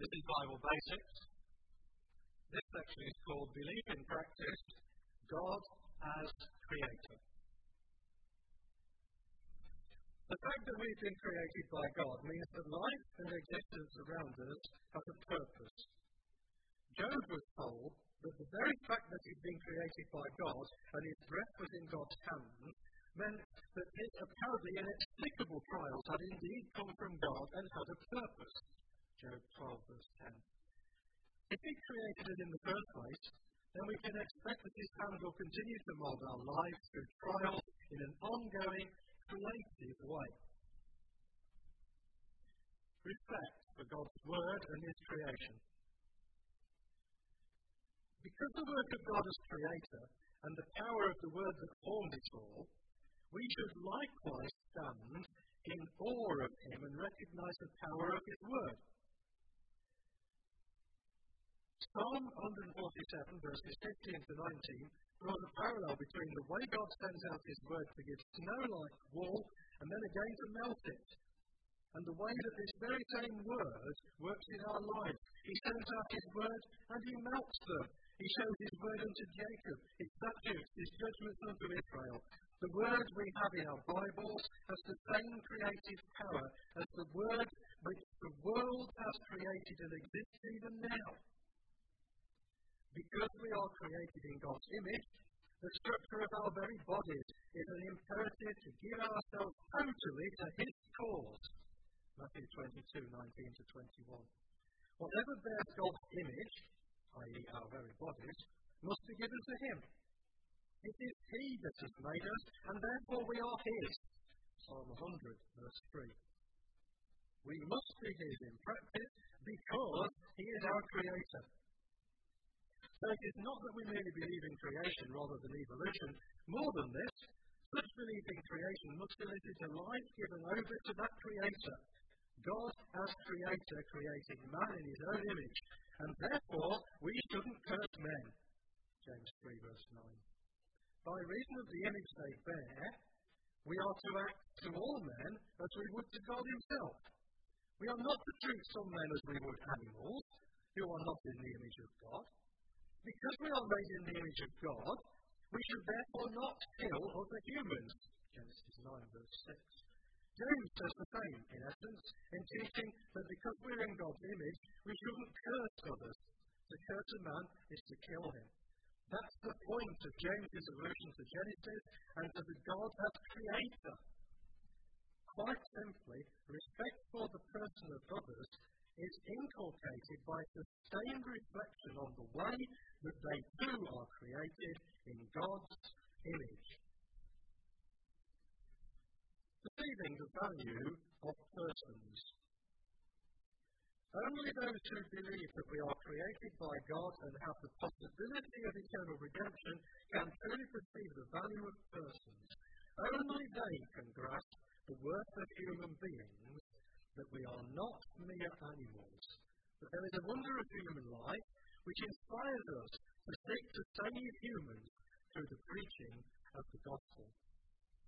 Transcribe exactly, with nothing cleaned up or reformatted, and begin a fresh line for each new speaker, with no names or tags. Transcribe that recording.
This is Bible Basics. This section is called Belief in Practice, God as Creator. The fact that we've been created by God means that life and existence around us has a purpose. Job was told that the very fact that he'd been created by God and his breath was in God's hand meant that his apparently inexplicable trials had indeed come from God and had a purpose. Job twelve, verse ten. If he created it in the first place, then we can expect that his hand will continue to mold our lives through trials in an ongoing, creative way. Respect for God's Word and His creation. Because the work of God as Creator and the power of the Word that formed it all, we should likewise stand in awe of Him and recognize the power of His Word. Psalm one forty-seven, verses fifteen to nineteen, draws a parallel between the way God sends out His Word to give snow like wool and then again to melt it, and the way that this very same Word works in our lives. He sends out His Word and He melts them. He shows His Word unto Jacob, His statutes, His judgments unto Israel. The Word we have in our Bibles has the same creative power as the Word which the world has created and exists even now. Because we are created in God's image, the structure of our very bodies is an imperative to give ourselves totally to His cause. Matthew twenty-two, nineteen to twenty-one. Whatever bears God's image, that is our very bodies, must be given to Him. It is He that has made us, and therefore we are His. Psalm one hundred, verse three. We must be His in practice because He is our Creator. So it is not that we merely believe in creation rather than evolution. More than this, such belief in creation must elicit a life given over to that Creator. God as Creator created man in His own image, and therefore we shouldn't curse men. James three, verse nine. By reason of the image they bear, we are to act to all men as we would to God Himself. We are not to treat some men as we would animals, who are not in the image of God. Because we are made in the image of God, we should therefore not kill other humans. Genesis nine, verse six. James says the same, in essence, in teaching that because we're in God's image, we shouldn't curse others. To curse a man is to kill him. That's the point of James's allusion to Genesis and to the God as Creator. Quite simply, respect for the person of others is inculcated by sustained reflection on the way that they too are created in God's image. Perceiving the value of persons. Only those who believe that we are created by God and have the possibility of eternal redemption can truly perceive the value of persons. Only they can grasp the worth of human beings, that we are not mere animals, but there is a wonder of human life which inspires us to seek to save humans through the preaching of the gospel.